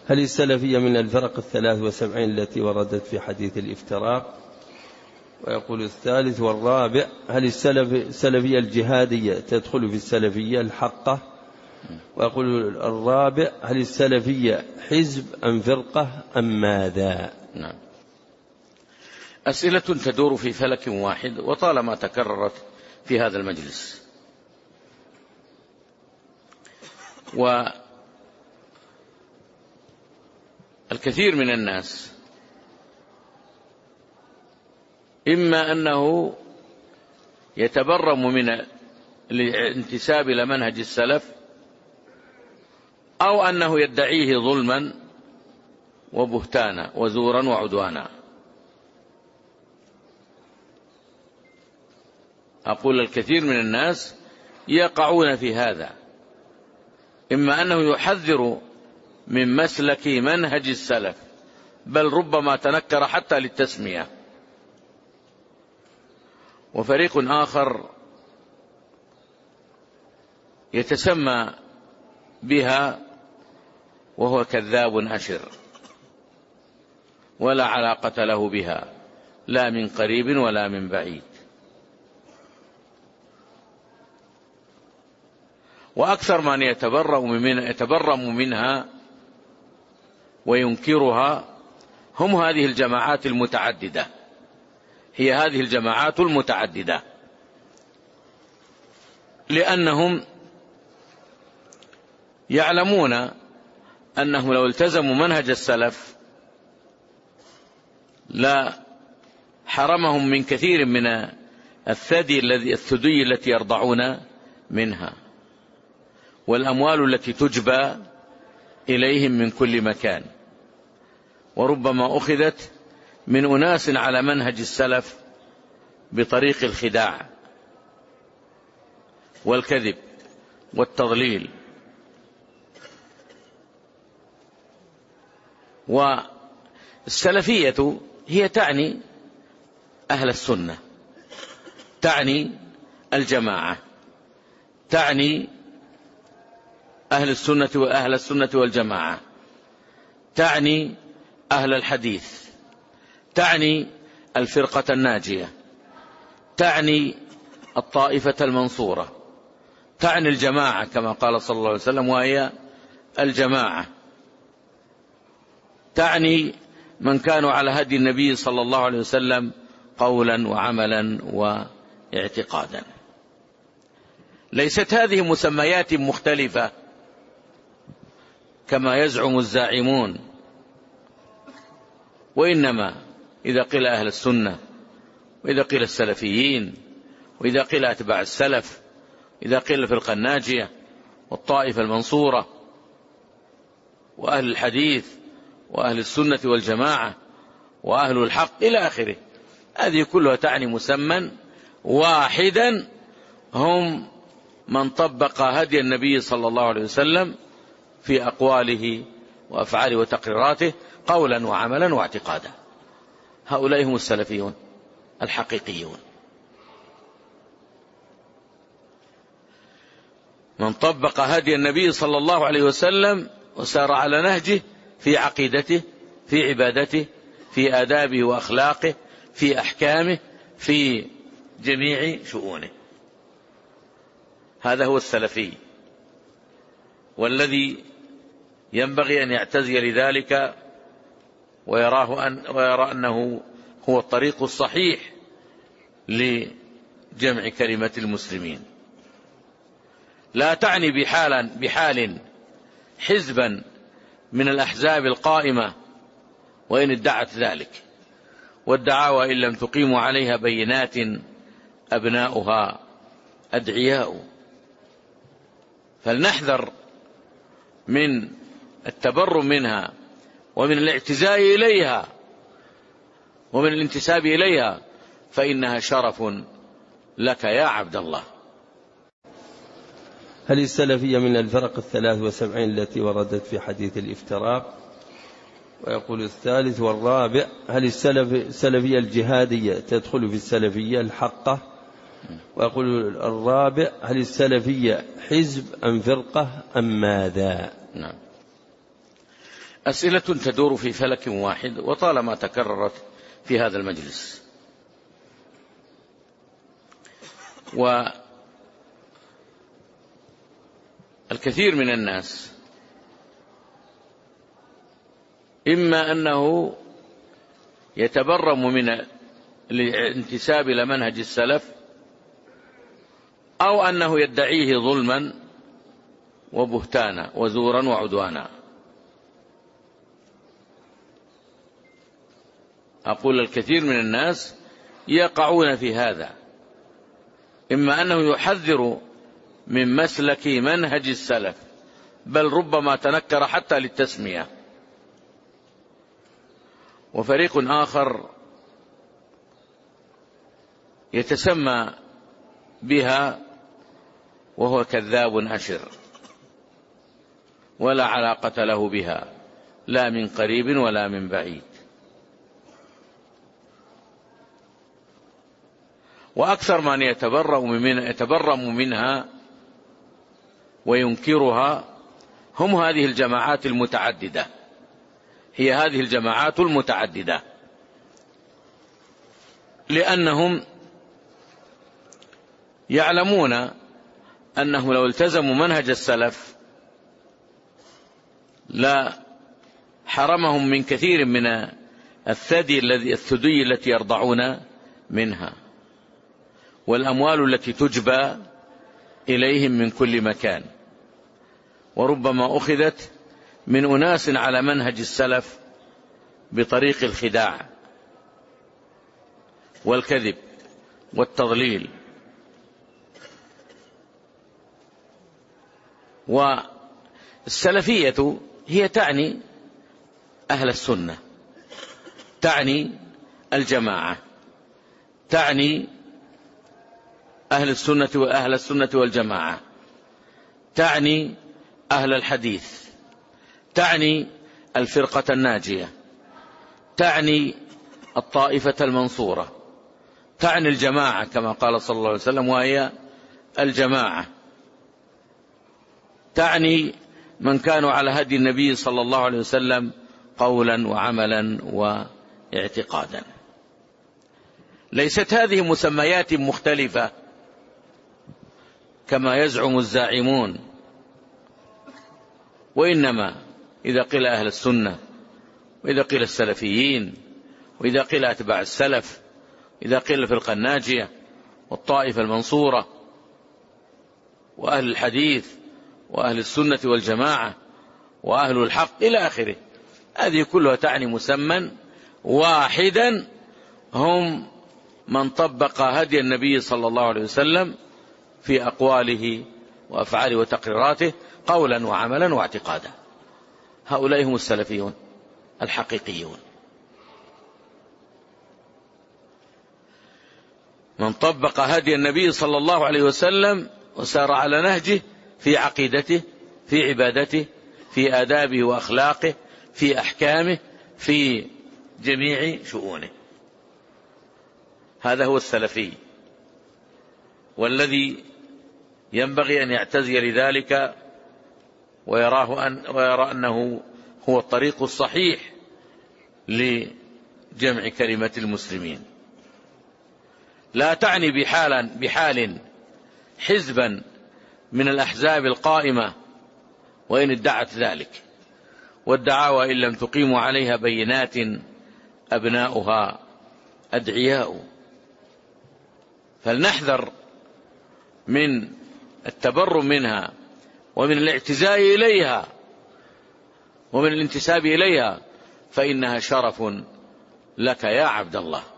هل السلفية من الفرق 73 التي وردت في حديث الافتراق؟ ويقول الثالث والرابع: هل السلفية الجهادية تدخل في السلفية الحقة؟ ويقول الرابع: هل السلفية حزب أم فرقة أم ماذا؟ نعم. أسئلة تدور في فلك واحد وطالما تكررت في هذا المجلس. والكثير من الناس إما أنه يتبرم من الانتساب إلى منهج السلف، أو أنه يدعيه ظلما وبهتانا وزورا وعدوانا. أقول الكثير من الناس يقعون في هذا، إما أنه يحذر من مسلك منهج السلف، بل ربما تنكر حتى للتسمية، وفريق آخر يتسمى بها وهو كذاب أشر ولا علاقة له بها لا من قريب ولا من بعيد. وأكثر من يتبرم منها وينكرها هم هذه الجماعات المتعددة، هي هذه الجماعات المتعددة، لأنهم يعلمون أنهم لو التزموا منهج السلف لا حرمهم من كثير من الثدي التي يرضعون منها، والأموال التي تجبى إليهم من كل مكان، وربما أخذت من أناس على منهج السلف بطريق الخداع والكذب والتضليل. والسلفية هي تعني أهل السنة، تعني الجماعة، تعني أهل السنة والجماعة، تعني أهل الحديث، تعني الفرقة الناجية، تعني الطائفة المنصورة، تعني الجماعة كما قال صلى الله عليه وسلم وهي الجماعة، تعني من كانوا على هدي النبي صلى الله عليه وسلم قولا وعملا واعتقادا. ليست هذه مسميات مختلفة كما يزعم الزاعمون، وإنما إذا قيل أهل السنة، وإذا قيل السلفيين، وإذا قيل أتباع السلف، إذا قيل الفرقة الناجية والطائفة المنصورة وأهل الحديث وأهل السنة والجماعة وأهل الحق إلى آخره، هذه كلها تعني مسمى واحدا، هم من طبق هدي النبي صلى الله عليه وسلم في أقواله وأفعاله وتقريراته قولا وعملا واعتقادا. هؤلاء هم السلفيون الحقيقيون، من طبق هدي النبي صلى الله عليه وسلم وسار على نهجه في عقيدته، في عبادته، في آدابه وأخلاقه، في أحكامه، في جميع شؤونه. هذا هو السلفي، والذي ينبغي أن يعتزي لذلك ويرى أنه هو الطريق الصحيح لجمع كلمة المسلمين. لا تعني بحال حزبا من الأحزاب القائمة وإن ادعت ذلك، والدعاوى إن لم تقيموا عليها بينات أبناؤها أدعياء. فلنحذر من التبرم منها ومن الاعتزاء إليها ومن الانتساب إليها، فإنها شرف لك يا عبد الله. هل السلفية من الفرق 73 التي وردت في حديث الافتراق؟ ويقول الثالث والرابع: هل السلفية الجهادية تدخل في السلفية الحقة؟ ويقول الرابع: هل السلفية حزب أم فرقة أم ماذا؟ نعم. أسئلة تدور في فلك واحد وطالما تكررت في هذا المجلس. والكثير من الناس إما أنه يتبرم من الانتساب إلى منهج السلف، أو أنه يدعيه ظلما وبهتانا وزورا وعدوانا. أقول الكثير من الناس يقعون في هذا، إما أنه يحذر من مسلك منهج السلف، بل ربما تنكر حتى للتسمية، وفريق آخر يتسمى بها وهو كذاب أشر ولا علاقة له بها لا من قريب ولا من بعيد. وأكثر من يتبرم منها وينكرها هم هذه الجماعات المتعددة، هي هذه الجماعات المتعددة، لأنهم يعلمون أنه لو التزموا منهج السلف لا حرمهم من كثير من الثدي التي يرضعون منها، والأموال التي تجبى إليهم من كل مكان، وربما أخذت من أناس على منهج السلف بطريق الخداع والكذب والتضليل. والسلفية هي تعني أهل السنة، تعني الجماعة، تعني أهل السنة والجماعة، تعني أهل الحديث، تعني الفرقة الناجية، تعني الطائفة المنصورة، تعني الجماعة كما قال صلى الله عليه وسلم وهي الجماعة، تعني من كانوا على هدي النبي صلى الله عليه وسلم قولا وعملا واعتقادا. ليست هذه مسميات مختلفة كما يزعم الزاعمون، وإنما إذا قيل أهل السنة، وإذا قيل السلفيين، وإذا قيل أتباع السلف، إذا قيل الفرقة الناجية والطائفة المنصورة وأهل الحديث وأهل السنة والجماعة وأهل الحق إلى آخره، هذه كلها تعني مسمى واحدا، هم من طبق هدي النبي صلى الله عليه وسلم في أقواله وأفعاله وتقريراته قولا وعملا واعتقادا. هؤلاء هم السلفيون الحقيقيون، من طبق هدي النبي صلى الله عليه وسلم وسار على نهجه في عقيدته، في عبادته، في آدابه وأخلاقه، في أحكامه، في جميع شؤونه. هذا هو السلفي، والذي ينبغي أن يعتزي لذلك ويرى أنه هو الطريق الصحيح لجمع كلمة المسلمين. لا تعني بحال حزبا من الأحزاب القائمة وإن ادعت ذلك، والدعاوى إن لم تقيموا عليها بينات أبناؤها أدعياء. فلنحذر من التبرم منها ومن الاعتزاء إليها ومن الانتساب إليها، فإنها شرف لك يا عبد الله.